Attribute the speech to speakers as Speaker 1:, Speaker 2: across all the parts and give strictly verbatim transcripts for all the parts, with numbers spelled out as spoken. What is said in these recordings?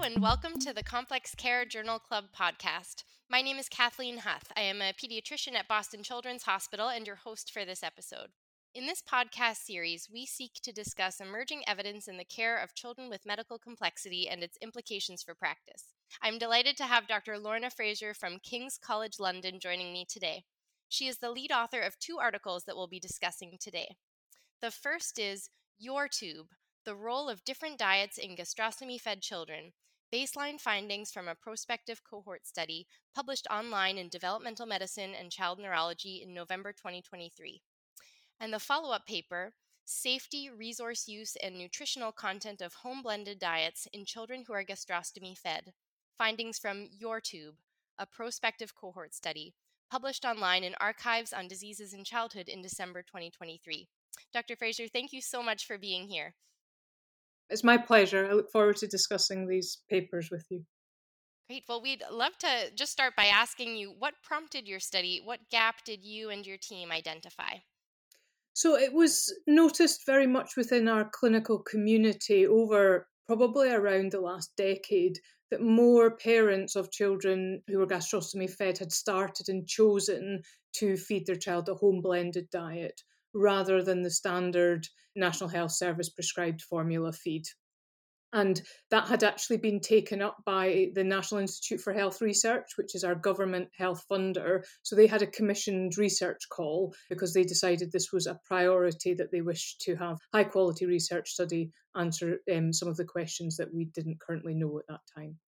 Speaker 1: and welcome to the Complex Care Journal Club podcast. My name is Kathleen Huth. I am a pediatrician at Boston Children's Hospital and your host for this episode. In this podcast series, we seek to discuss emerging evidence in the care of children with medical complexity and its implications for practice. I'm delighted to have Doctor Lorna Fraser from King's College London joining me today. She is the lead author of two articles that we'll be discussing today. The first is Your Tube: The Role of Different Diets in Gastrostomy-Fed Children, Baseline Findings from a Prospective Cohort Study, published online in Developmental Medicine and Child Neurology in November twenty twenty-three. And the follow-up paper, Safety, Resource Use, and Nutritional Content of Home-Blended Diets in Children Who Are Gastrostomy-Fed, Findings from Your Tube, a Prospective Cohort Study, published online in Archives on Diseases in Childhood in December twenty twenty-three. Doctor Fraser, thank you so much for being here.
Speaker 2: It's my pleasure. I look forward to discussing these papers with you.
Speaker 1: Great. Well, we'd love to just start by asking you, what prompted your study? What gap did you and your team identify?
Speaker 2: So it was noticed very much within our clinical community over probably around the last decade that more parents of children who were gastrostomy fed had started and chosen to feed their child a home blended diet rather than the standard National Health Service prescribed formula feed. And that had actually been taken up by the National Institute for Health Research, which is our government health funder. So they had a commissioned research call because they decided this was a priority, that they wished to have high quality research study answer um, some of the questions that we didn't currently know at that time.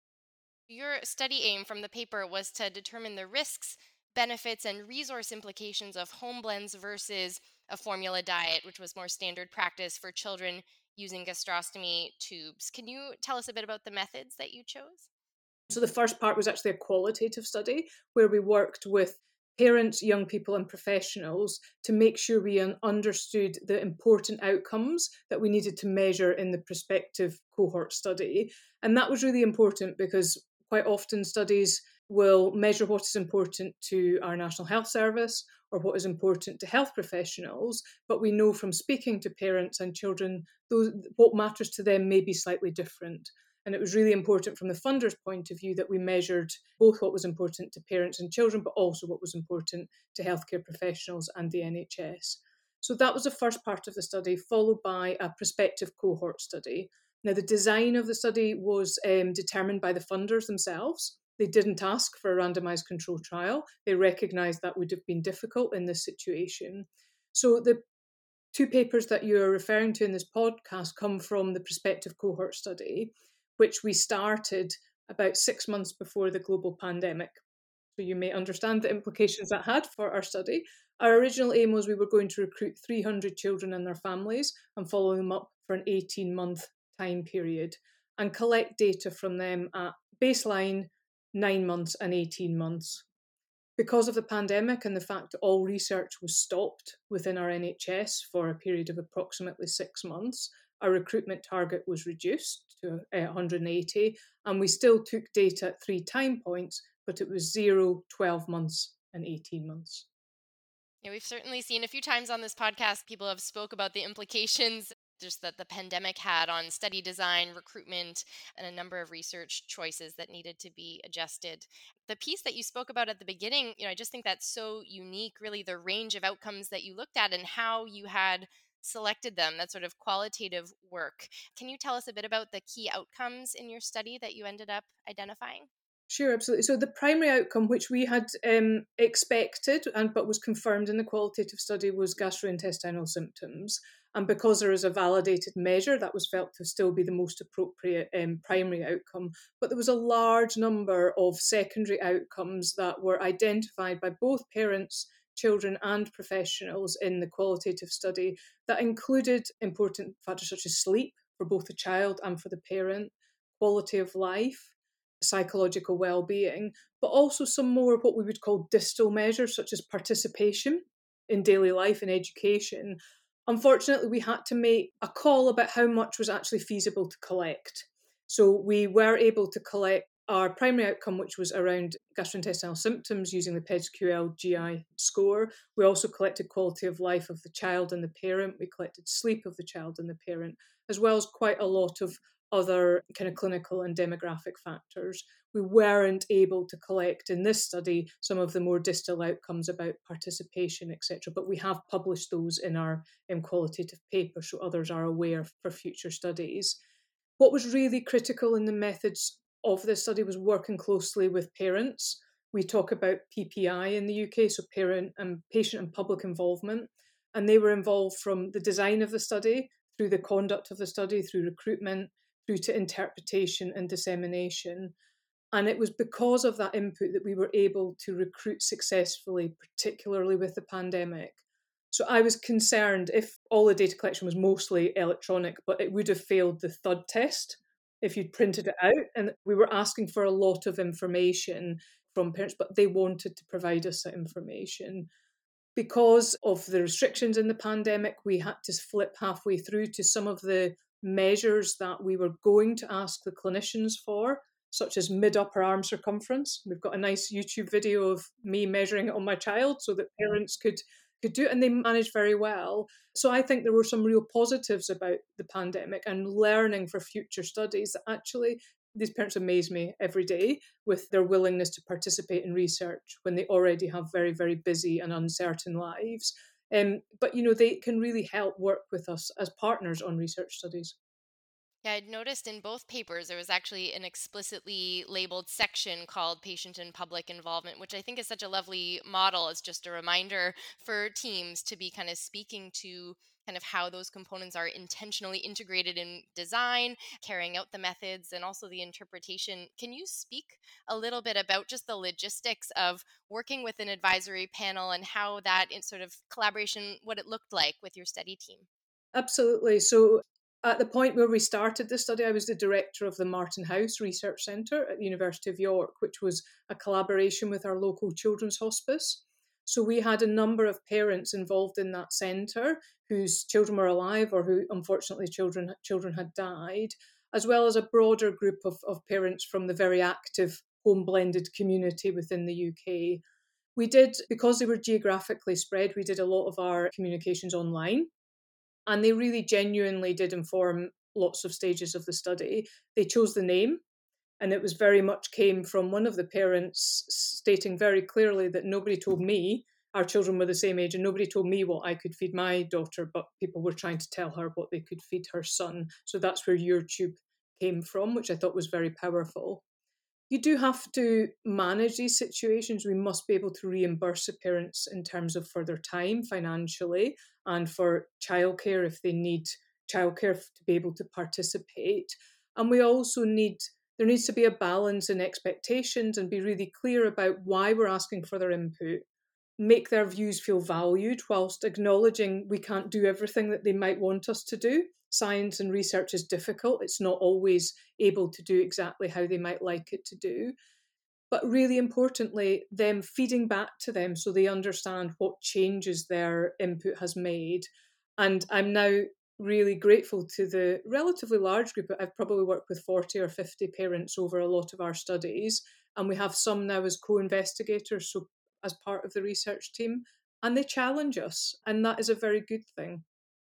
Speaker 1: Your study aim from the paper was to determine the risks, benefits, and resource implications of home blends versus a formula diet, which was more standard practice for children using gastrostomy tubes. Can you tell us a bit about the methods that you chose?
Speaker 2: So the first part was actually a qualitative study where we worked with parents, young people, and professionals to make sure we un- understood the important outcomes that we needed to measure in the prospective cohort study. And that was really important because quite often studies will measure what is important to our National Health Service or what is important to health professionals, but we know from speaking to parents and children, those, what matters to them may be slightly different. And it was really important from the funder's point of view that we measured both what was important to parents and children, but also what was important to healthcare professionals and the N H S. So that was the first part of the study, followed by a prospective cohort study. Now, the design of the study was um, determined by the funders themselves. They didn't ask for a randomized control trial. They recognised that would have been difficult in this situation. So the two papers that you're referring to in this podcast come from the prospective cohort study, which we started about six months before the global pandemic. So you may understand the implications that had for our study. Our original aim was we were going to recruit three hundred children and their families and follow them up for an eighteen-month time period and collect data from them at baseline, nine months and eighteen months. Because of the pandemic and the fact that all research was stopped within our N H S for a period of approximately six months, our recruitment target was reduced to uh, one hundred eighty, and we still took data at three time points, but it was zero, twelve months, and eighteen months.
Speaker 1: Yeah, we've certainly seen a few times on this podcast, people have spoke about the implications just that the pandemic had on study design, recruitment, and a number of research choices that needed to be adjusted. The piece that you spoke about at the beginning, you know, I just think that's so unique, really the range of outcomes that you looked at and how you had selected them, that sort of qualitative work. Can you tell us a bit about the key outcomes in your study that you ended up identifying?
Speaker 2: Sure, absolutely. So the primary outcome, which we had um, expected and but was confirmed in the qualitative study, was gastrointestinal symptoms. And because there is a validated measure, that was felt to still be the most appropriate um, primary outcome. But there was a large number of secondary outcomes that were identified by both parents, children, and professionals in the qualitative study that included important factors such as sleep for both the child and for the parent, quality of life, psychological well-being, but also some more of what we would call distal measures, such as participation in daily life and education. Unfortunately, we had to make a call about how much was actually feasible to collect. So we were able to collect our primary outcome, which was around gastrointestinal symptoms using the P E D S Q L G I score. We also collected quality of life of the child and the parent. We collected sleep of the child and the parent, as well as quite a lot of other kind of clinical and demographic factors. We weren't able to collect in this study some of the more distal outcomes about participation, et cetera. But we have published those in our um, qualitative paper so others are aware for future studies. What was really critical in the methods of this study was working closely with parents. We talk about P P I in the U K, so parent and patient and public involvement, and they were involved from the design of the study, through the conduct of the study, through recruitment, through to interpretation and dissemination. And it was because of that input that we were able to recruit successfully, particularly with the pandemic. So I was concerned if all the data collection was mostly electronic, but it would have failed the thud test if you'd printed it out. And we were asking for a lot of information from parents, but they wanted to provide us that information. Because of the restrictions in the pandemic, we had to flip halfway through to some of the measures that we were going to ask the clinicians for, such as mid upper arm circumference. We've got a nice YouTube video of me measuring it on my child so that parents could could do it, and they managed very well. So I think there were some real positives about the pandemic and learning for future studies that actually these parents amaze me every day with their willingness to participate in research when they already have very, very busy and uncertain lives. Um, but, you know, they can really help work with us as partners on research studies.
Speaker 1: Yeah, I'd noticed in both papers there was actually an explicitly labeled section called patient and public involvement, which I think is such a lovely model as just a reminder for teams to be kind of speaking to kind of how those components are intentionally integrated in design, carrying out the methods, and also the interpretation. Can you speak a little bit about just the logistics of working with an advisory panel and how that in sort of collaboration, what it looked like with your study team?
Speaker 2: Absolutely. So at the point where we started the study, I was the director of the Martin House Research Centre at the University of York, which was a collaboration with our local children's hospice. So we had a number of parents involved in that centre whose children were alive or who unfortunately children children had died, as well as a broader group of, of parents from the very active home blended community within the U K. We did, because they were geographically spread, we did a lot of our communications online, and they really genuinely did inform lots of stages of the study. They chose the name, and it was very much came from one of the parents stating very clearly that nobody told me our children were the same age and nobody told me what I could feed my daughter, but people were trying to tell her what they could feed her son. So that's where YouTube came from, which I thought was very powerful. You do have to manage these situations. We must be able to reimburse the parents in terms of for their time financially and for childcare if they need childcare to be able to participate. And we also need, there needs to be a balance in expectations and be really clear about why we're asking for their input, make their views feel valued whilst acknowledging we can't do everything that they might want us to do. Science and research is difficult. It's not always able to do exactly how they might like it to do. But really importantly, them feeding back to them so they understand what changes their input has made. And I'm now really grateful to the relatively large group. I've probably worked with forty or fifty parents over a lot of our studies. And we have some now as co investigators, so as part of the research team. And they challenge us. And that is a very good thing.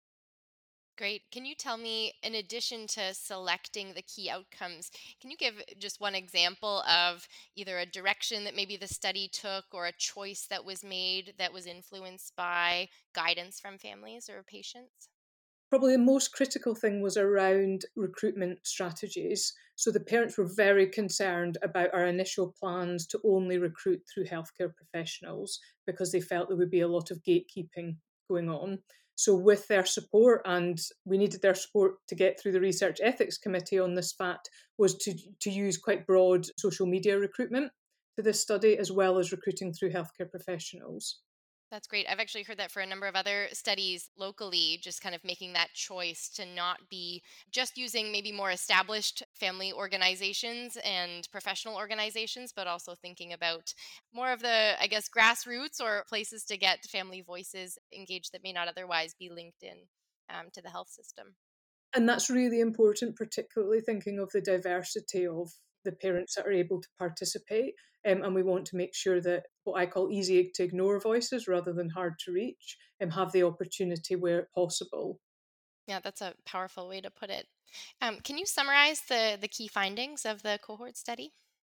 Speaker 1: Great. Can you tell me, in addition to selecting the key outcomes, can you give just one example of either a direction that maybe the study took or a choice that was made that was influenced by guidance from families or patients?
Speaker 2: Probably the most critical thing was around recruitment strategies. So the parents were very concerned about our initial plans to only recruit through healthcare professionals because they felt there would be a lot of gatekeeping going on. So, with their support, and we needed their support to get through the Research Ethics Committee on this fact, was to, to use quite broad social media recruitment to this study, as well as recruiting through healthcare professionals.
Speaker 1: That's great. I've actually heard that for a number of other studies locally, just kind of making that choice to not be just using maybe more established family organizations and professional organizations, but also thinking about more of the, I guess, grassroots or places to get family voices engaged that may not otherwise be linked in um, to the health system.
Speaker 2: And that's really important, particularly thinking of the diversity of the parents that are able to participate. Um, and we want to make sure that what I call easy to ignore voices rather than hard to reach um, have the opportunity where possible.
Speaker 1: Yeah, that's a powerful way to put it. Um, can you summarize the, the key findings of the cohort study?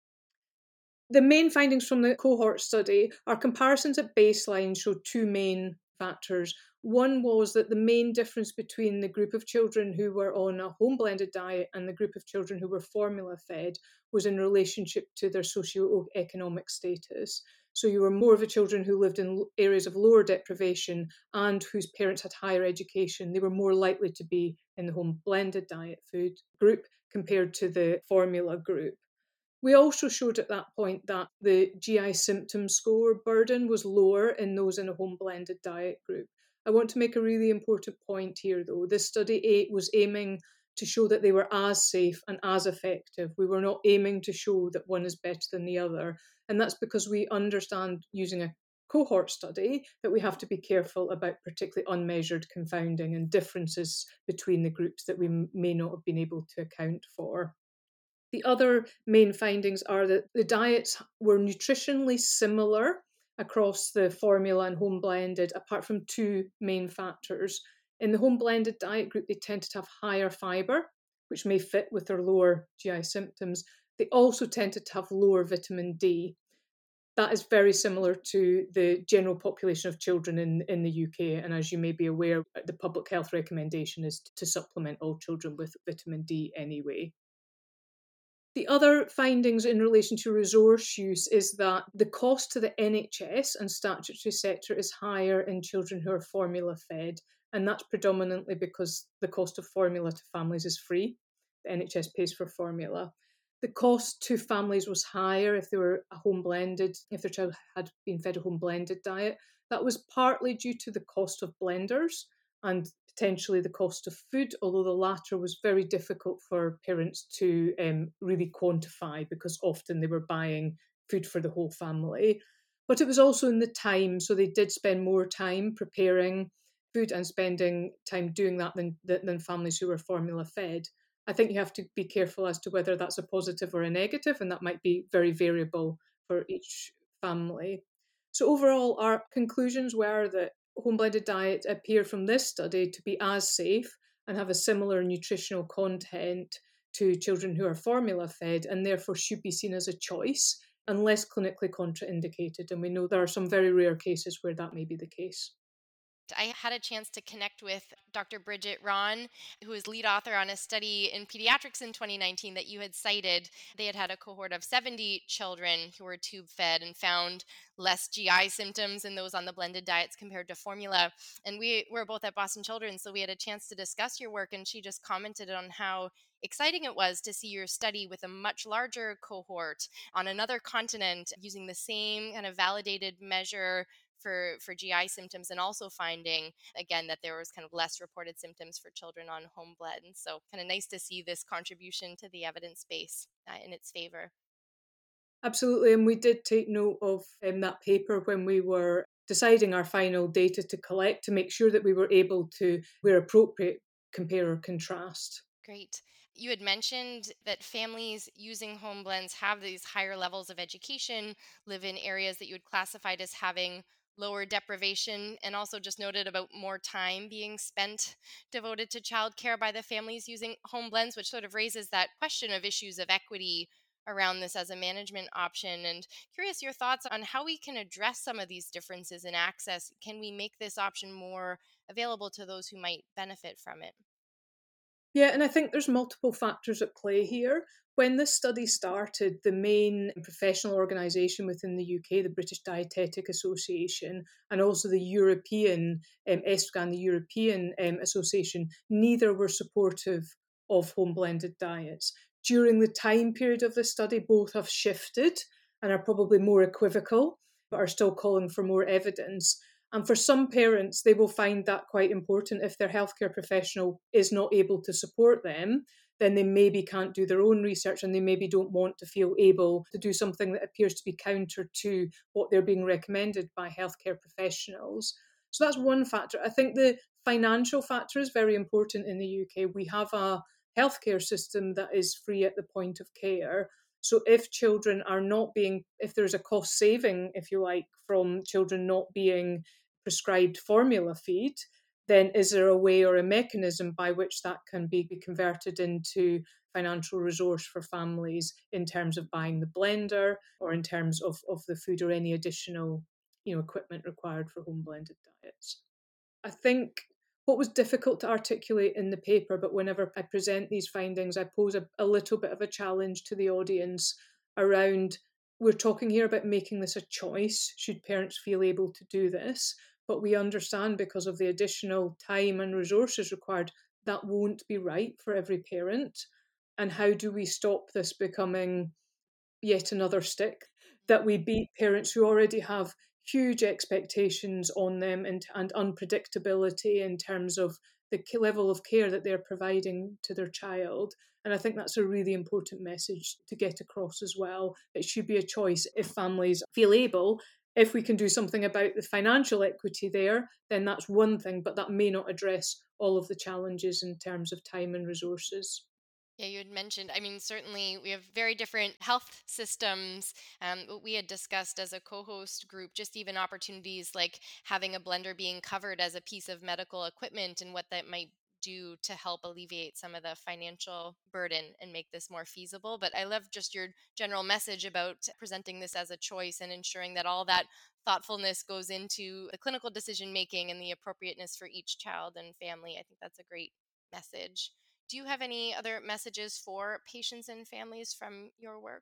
Speaker 2: The main findings from the cohort study are comparisons at baseline showed two main factors. One was that the main difference between the group of children who were on a home blended diet and the group of children who were formula fed was in relationship to their socio-economic status. So you were more of the children who lived in areas of lower deprivation and whose parents had higher education. They were more likely to be in the home blended diet food group compared to the formula group. We also showed at that point that the G I symptom score burden was lower in those in a home blended diet group. I want to make a really important point here, though. This study was aiming to show that they were as safe and as effective. We were not aiming to show that one is better than the other. And that's because we understand using a cohort study that we have to be careful about particularly unmeasured confounding and differences between the groups that we may not have been able to account for. The other main findings are that the diets were nutritionally similar across the formula and home blended, apart from two main factors. In the home blended diet group, they tended to have higher fibre, which may fit with their lower G I symptoms. They also tended to have lower vitamin D. That is very similar to the general population of children in, in the U K. And as you may be aware, the public health recommendation is to supplement all children with vitamin D anyway. The other findings in relation to resource use is that the cost to the N H S and statutory sector is higher in children who are formula fed, and that's predominantly because the cost of formula to families is free. The N H S pays for formula. The cost to families was higher if they were a home blended, if their child had been fed a home blended diet. That was partly due to the cost of blenders and potentially the cost of food, although the latter was very difficult for parents to um, really quantify because often they were buying food for the whole family. But it was also in the time, so they did spend more time preparing food and spending time doing that than, than families who were formula fed. I think you have to be careful as to whether that's a positive or a negative, and that might be very variable for each family. So, overall, our conclusions were that home blended diet appear from this study to be as safe and have a similar nutritional content to children who are formula fed and therefore should be seen as a choice unless clinically contraindicated. And we know there are some very rare cases where that may be the case.
Speaker 1: I had a chance to connect with Doctor Bridget Ron, who is lead author on a study in pediatrics in twenty nineteen that you had cited. They had had a cohort of seventy children who were tube fed and found less G I symptoms in those on the blended diets compared to formula. And we were both at Boston Children's, so we had a chance to discuss your work. And she just commented on how exciting it was to see your study with a much larger cohort on another continent using the same kind of validated measure for for G I symptoms, and also finding again that there was kind of less reported symptoms for children on home blend. And so kind of nice to see this contribution to the evidence base uh, in its favor.
Speaker 2: Absolutely. And we did take note of um, that paper when we were deciding our final data to collect to make sure that we were able to, where appropriate, compare or contrast.
Speaker 1: Great. You had mentioned that families using home blends have these higher levels of education, live in areas that you would classify as having lower deprivation, and also just noted about more time being spent devoted to childcare by the families using home blends, which sort of raises that question of issues of equity around this as a management option. And curious your thoughts on how we can address some of these differences in access. Can we make this option more available to those who might benefit from it?
Speaker 2: Yeah, and I think there's multiple factors at play here. When this study started, the main professional organisation within the U K, the British Dietetic Association, and also the European um, ESPGHAN, the European um, Association, neither were supportive of home blended diets. During the time period of the study, both have shifted and are probably more equivocal, but are still calling for more evidence. And for some parents, they will find that quite important. If their healthcare professional is not able to support them, then they maybe can't do their own research and they maybe don't want to feel able to do something that appears to be counter to what they're being recommended by healthcare professionals. So that's one factor. I think the financial factor is very important in the U K. We have a healthcare system that is free at the point of care. So if children are not being, if there's a cost saving, if you like, from children not being prescribed formula feed, then is there a way or a mechanism by which that can be converted into financial resource for families in terms of buying the blender or in terms of, of the food or any additional, you know, equipment required for home blended diets. I think what was difficult to articulate in the paper, but whenever I present these findings, I pose a, a little bit of a challenge to the audience around, we're talking here about making this a choice, should parents feel able to do this, but we understand because of the additional time and resources required, that won't be right for every parent. And how do we stop this becoming yet another stick that we beat parents who already have huge expectations on them and, and unpredictability in terms of the level of care that they're providing to their child. And I think that's a really important message to get across as well. It should be a choice if families feel able. If we can do something about the financial equity there, then that's one thing, but that may not address all of the challenges in terms of time and resources.
Speaker 1: Yeah, you had mentioned, I mean, certainly we have very different health systems. Um, what we had discussed as a co host group, just even opportunities like having a blender being covered as a piece of medical equipment and what that might do to help alleviate some of the financial burden and make this more feasible. But I love just your general message about presenting this as a choice and ensuring that all that thoughtfulness goes into the clinical decision making and the appropriateness for each child and family. I think that's a great message. Do you have any other messages for patients and families from your work?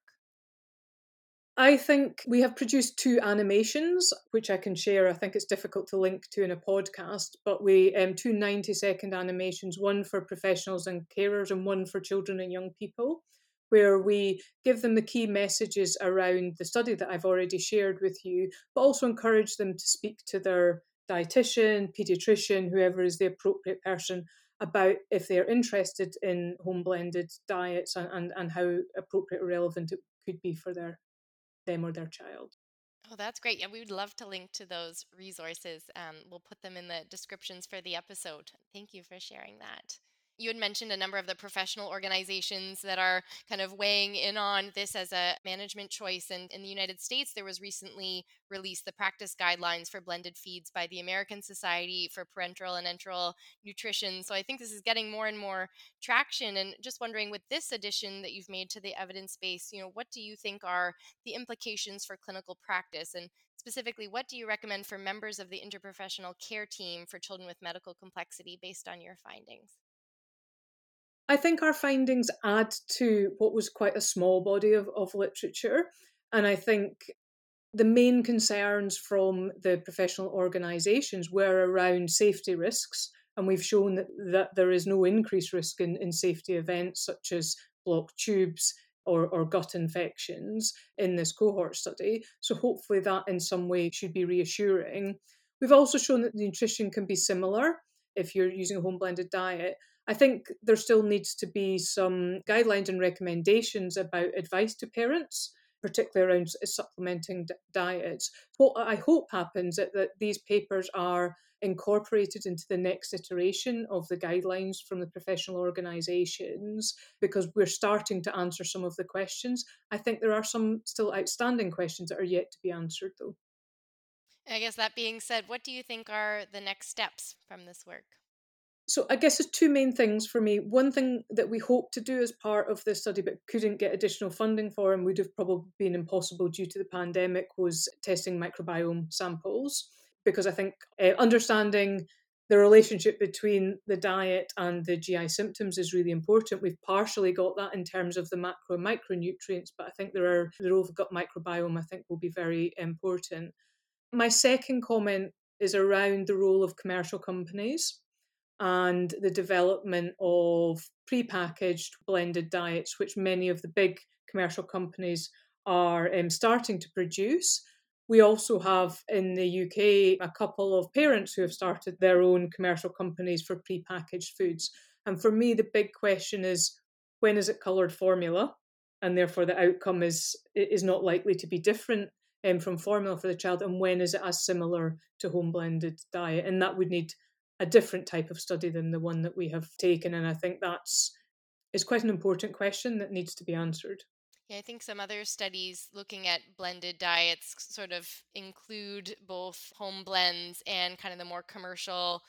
Speaker 2: I think we have produced two animations, which I can share. I think it's difficult to link to in a podcast, but we um, two ninety second animations, one for professionals and carers and one for children and young people, where we give them the key messages around the study that I've already shared with you, but also encourage them to speak to their dietitian, pediatrician, whoever is the appropriate person, about if they're interested in home blended diets and, and, and how appropriate or relevant it could be for their them or their child.
Speaker 1: Oh, that's great. Yeah, we would love to link to those resources. Um, we'll put them in the descriptions for the episode. Thank you for sharing that. You had mentioned a number of the professional organizations that are kind of weighing in on this as a management choice. And in the United States, there was recently released the practice guidelines for blended feeds by the American Society for Parenteral and Enteral Nutrition. So I think this is getting more and more traction. And just wondering, with this addition that you've made to the evidence base, you know, what do you think are the implications for clinical practice? And specifically, what do you recommend for members of the interprofessional care team for children with medical complexity based on your findings?
Speaker 2: I think our findings add to what was quite a small body of, of literature. And I think the main concerns from the professional organisations were around safety risks. And we've shown that, that there is no increased risk in, in safety events such as blocked tubes or, or gut infections in this cohort study. So hopefully that in some way should be reassuring. We've also shown that the nutrition can be similar if you're using a home blended diet. I think there still needs to be some guidelines and recommendations about advice to parents, particularly around supplementing d- diets. What I hope happens is that these papers are incorporated into the next iteration of the guidelines from the professional organisations, because we're starting to answer some of the questions. I think there are some still outstanding questions that are yet to be answered, though.
Speaker 1: I guess that being said, what do you think are the next steps from this work?
Speaker 2: So I guess there's two main things for me. One thing that we hope to do as part of this study but couldn't get additional funding for and would have probably been impossible due to the pandemic was testing microbiome samples, because I think uh, understanding the relationship between the diet and the G I symptoms is really important. We've partially got that in terms of the macro and micronutrients, but I think there are the role of gut microbiome I think will be very important. My second comment is around the role of commercial companies and the development of prepackaged blended diets, which many of the big commercial companies are um, starting to produce. We also have in the U K a couple of parents who have started their own commercial companies for prepackaged foods. And for me, the big question is, when is it coloured formula? And therefore, the outcome is is not likely to be different um, from formula for the child. And when is it as similar to home blended diet? And that would need a different type of study than the one that we have taken. And I think that's is quite an important question that needs to be answered.
Speaker 1: Yeah, I think some other studies looking at blended diets sort of include both home blends and kind of the more commercial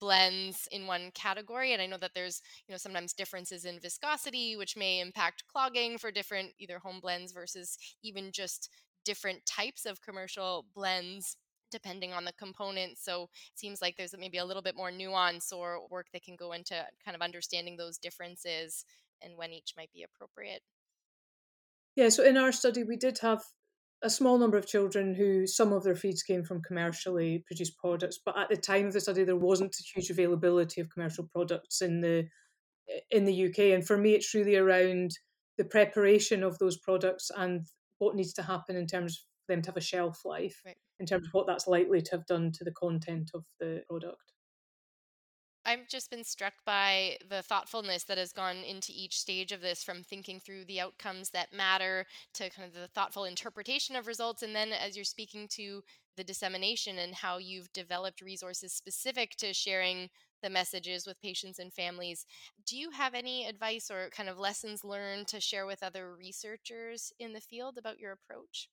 Speaker 1: blends in one category. And I know that there's, you know, sometimes differences in viscosity, which may impact clogging for different either home blends versus even just different types of commercial blends depending on the components. So it seems like there's maybe a little bit more nuance or work that can go into kind of understanding those differences and when each might be appropriate.
Speaker 2: Yeah, so in our study, we did have a small number of children who some of their feeds came from commercially produced products, but at the time of the study, there wasn't a huge availability of commercial products in the in the U K. And for me, it's really around the preparation of those products and what needs to happen in terms of them to have a shelf life,
Speaker 1: Right.
Speaker 2: in terms of what that's likely to have done to the content of the product.
Speaker 1: I've just been struck by the thoughtfulness that has gone into each stage of this, from thinking through the outcomes that matter to kind of the thoughtful interpretation of results. And then as you're speaking to the dissemination and how you've developed resources specific to sharing the messages with patients and families, do you have any advice or kind of lessons learned to share with other researchers in the field about your approach?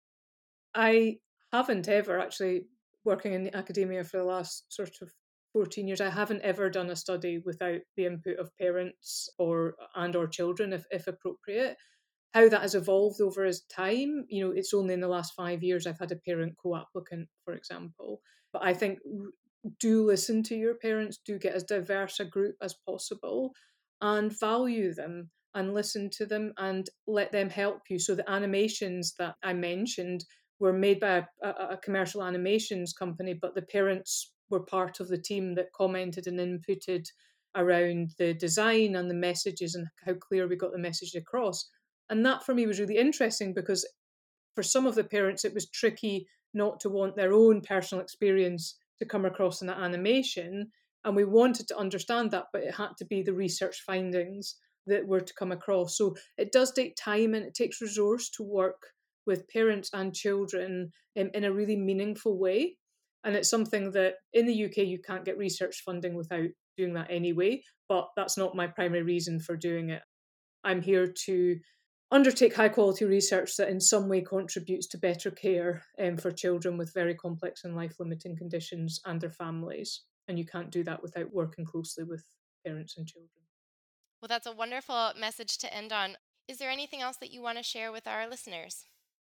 Speaker 2: I haven't ever actually, working in academia for the last sort of fourteen years, I haven't ever done a study without the input of parents or and or children if, if appropriate. How that has evolved over as time, you know, it's only in the last five years I've had a parent co-applicant, for example. But I think r- do listen to your parents, do get as diverse a group as possible and value them and listen to them and let them help you. So the animations that I mentioned were made by a, a, a commercial animations company, but the parents were part of the team that commented and inputted around the design and the messages and how clear we got the message across. And that for me was really interesting because for some of the parents, it was tricky not to want their own personal experience to come across in that animation. And we wanted to understand that, but it had to be the research findings that were to come across. So it does take time and it takes resource to work with parents and children in, in a really meaningful way. And it's something that in the U K, you can't get research funding without doing that anyway. But that's not my primary reason for doing it. I'm here to undertake high quality research that in some way contributes to better care um, for children with very complex and life limiting conditions and their families. And you can't do that without working closely with parents and children.
Speaker 1: Well, that's a wonderful message to end on. Is there anything else that you want to share with our listeners?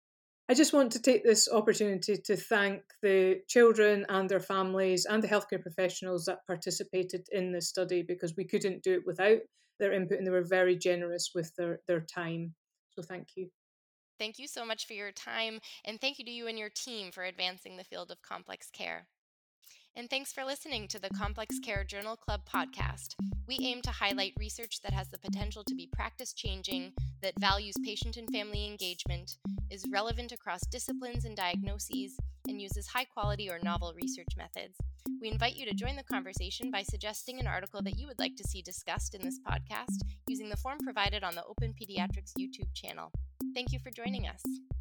Speaker 2: I just want to take this opportunity to thank the children and their families and the healthcare professionals that participated in this study because we couldn't do it without their input and they were very generous with their, their time. So thank you.
Speaker 1: Thank you so much for your time, and thank you to you and your team for advancing the field of complex care. And thanks for listening to the Complex Care Journal Club podcast. We aim to highlight research that has the potential to be practice changing, that values patient and family engagement, is relevant across disciplines and diagnoses, and uses high quality or novel research methods. We invite you to join the conversation by suggesting an article that you would like to see discussed in this podcast using the form provided on the Open Pediatrics YouTube channel. Thank you for joining us.